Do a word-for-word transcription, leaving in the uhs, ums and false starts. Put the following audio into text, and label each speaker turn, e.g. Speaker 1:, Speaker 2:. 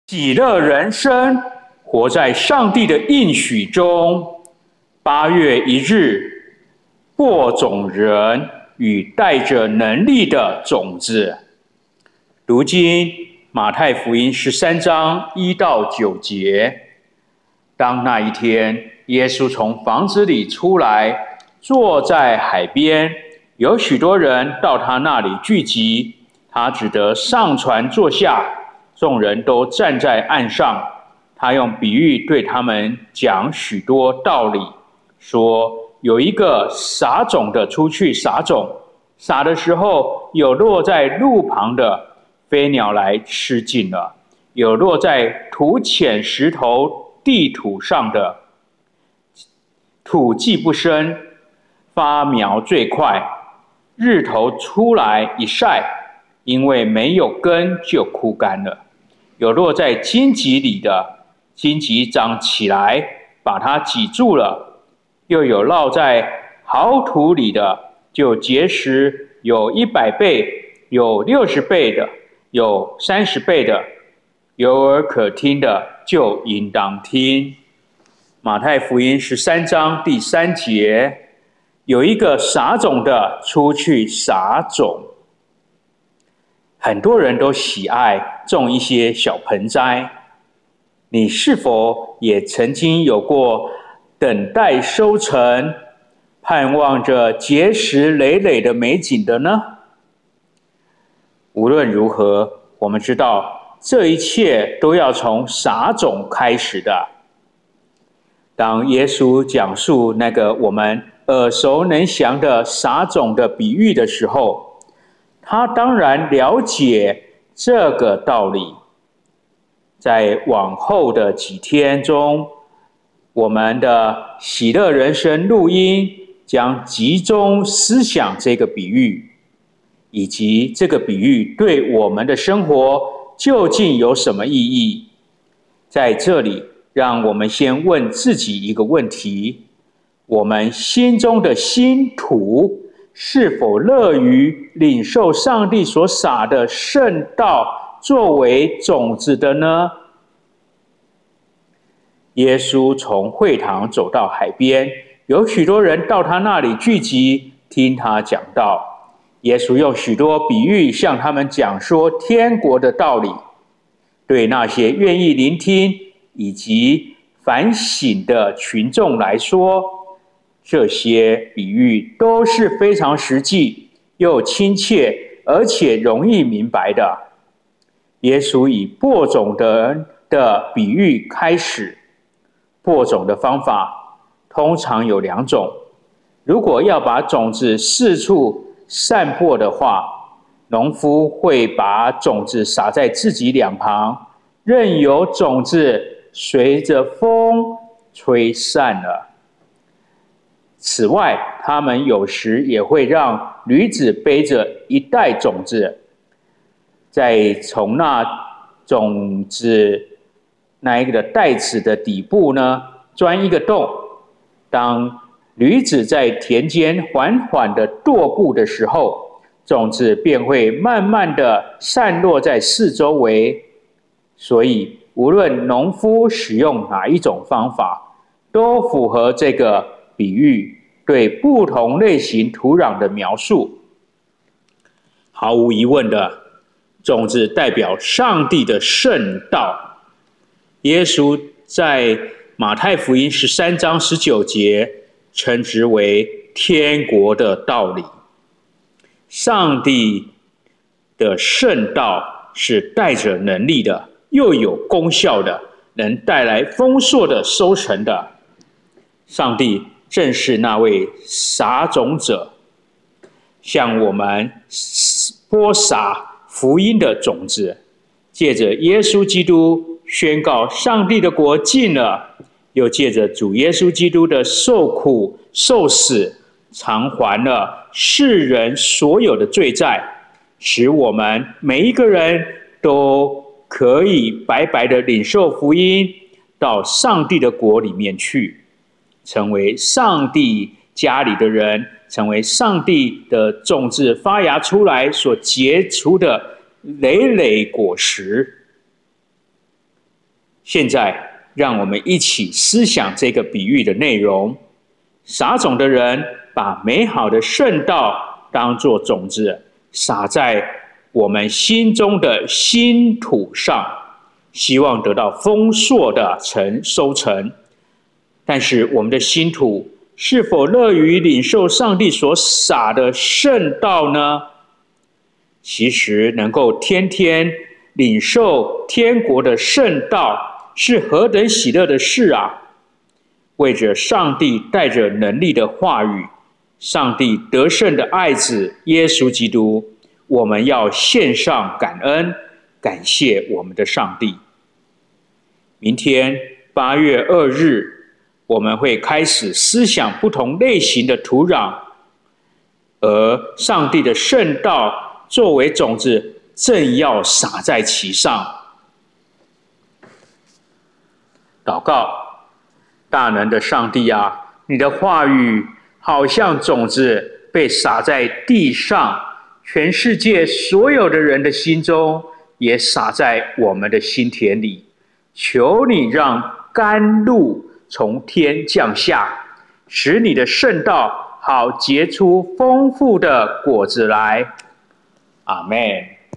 Speaker 1: 喜乐人生，活在上帝的应许中。八月一日，播种人与带着能力的种子。如今马太福音十三章一到九节。当那一天，耶稣从房子里出来，坐在海边，有许多人到他那里聚集，他只得上船坐下。众人都站在岸上，他用比喻对他们讲许多道理，说有一个撒种的出去撒种，撒的时候，有落在路旁的，飞鸟来吃尽了；有落在土浅石头地土上的，土既不深，发苗最快，日头出来一晒，因为没有根就枯干了。有落在荆棘里的，荆棘长起来，把它挤住了；又有落在好土里的，就结实，有一百倍，有六十倍的，有三十倍的。有耳可听的，就应当听。马太福音十三章第三节，有一个撒种的出去撒种。很多人都喜爱种一些小盆栽，你是否也曾经有过等待收成，盼望着结实累累的美景的呢？无论如何，我们知道这一切都要从撒种开始的。当耶稣讲述那个我们耳熟能详的撒种的比喻的时候，他当然了解这个道理。在往后的几天中，我们的喜乐人生录音将集中思想这个比喻，以及这个比喻对我们的生活究竟有什么意义。在这里，让我们先问自己一个问题：我们心中的新土是否乐于领受上帝所撒的圣道作为种子的呢？耶稣从会堂走到海边，有许多人到他那里聚集，听他讲道。耶稣用许多比喻向他们讲说天国的道理。对那些愿意聆听以及反省的群众来说，这些比喻都是非常实际又亲切，而且容易明白的。耶稣以播种的人的比喻开始。播种的方法通常有两种。如果要把种子四处散播的话，农夫会把种子撒在自己两旁，任由种子随着风吹散了。此外，他们有时也会让驴子背着一袋种子，再从那种子那一个袋子的底部呢，钻一个洞。当驴子在田间缓缓的踱步的时候，种子便会慢慢的散落在四周围。所以，无论农夫使用哪一种方法，都符合这个比喻对不同类型土壤的描述。毫无疑问的，种子代表上帝的圣道。耶稣在马太福音十三章十九节称之为天国的道理。上帝的圣道是带着能力的，又有功效的，能带来丰硕的收成的。上帝正是那位撒种者，向我们播撒福音的种子，借着耶稣基督宣告上帝的国近了，又借着主耶稣基督的受苦受死，偿还了世人所有的罪债，使我们每一个人都可以白白的领受福音，到上帝的国里面去，成为上帝家里的人，成为上帝的种子发芽出来所结出的累累果实。 现在，让我们一起思想这个比喻的内容。撒种的人把美好的圣道当作种子，撒在我们心中的新土上，希望得到丰硕的成收成。但是我们的新土是否乐于领受上帝所撒的圣道呢？其实能够天天领受天国的圣道，是何等喜乐的事啊！为着上帝带着能力的话语，上帝得胜的爱子耶稣基督，我们要献上感恩，感谢我们的上帝。明天八月二日，我们会开始思想不同类型的土壤，而上帝的圣道作为种子，正要撒在其上。祷告，大能的上帝啊，你的话语好像种子被撒在地上，全世界所有的人的心中，也撒在我们的心田里。求你让甘露从天降下，使你的圣道好结出丰富的果子来。阿们。